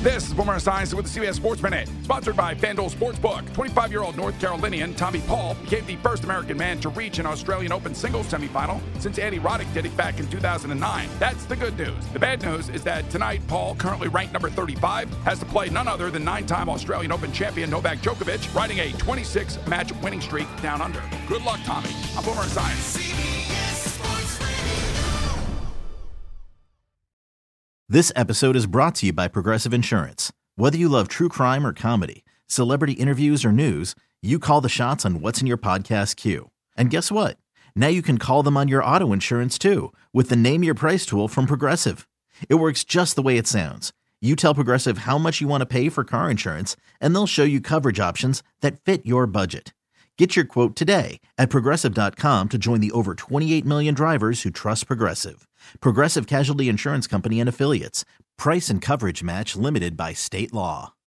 This is Boomer Science with the CBS Sports Minute, sponsored by FanDuel Sportsbook. 25-year-old North Carolinian Tommy Paul became the first American man to reach an Australian Open singles semifinal since Andy Roddick did it back in 2009. That's the good news. The bad news is that tonight, Paul, currently ranked number 35, has to play none other than 9-time Australian Open champion Novak Djokovic, riding a 26-match winning streak down under. Good luck, Tommy. I'm Boomer Science. This episode is brought to you by Progressive Insurance. Whether you love true crime or comedy, celebrity interviews or news, you call the shots on what's in your podcast queue. And guess what? Now you can call them on your auto insurance too with the Name Your Price tool from Progressive. It works just the way it sounds. You tell Progressive how much you want to pay for car insurance, and they'll show you coverage options that fit your budget. Get your quote today at Progressive.com to join the over 28 million drivers who trust Progressive. Progressive Casualty Insurance Company and Affiliates. Price and coverage match limited by state law.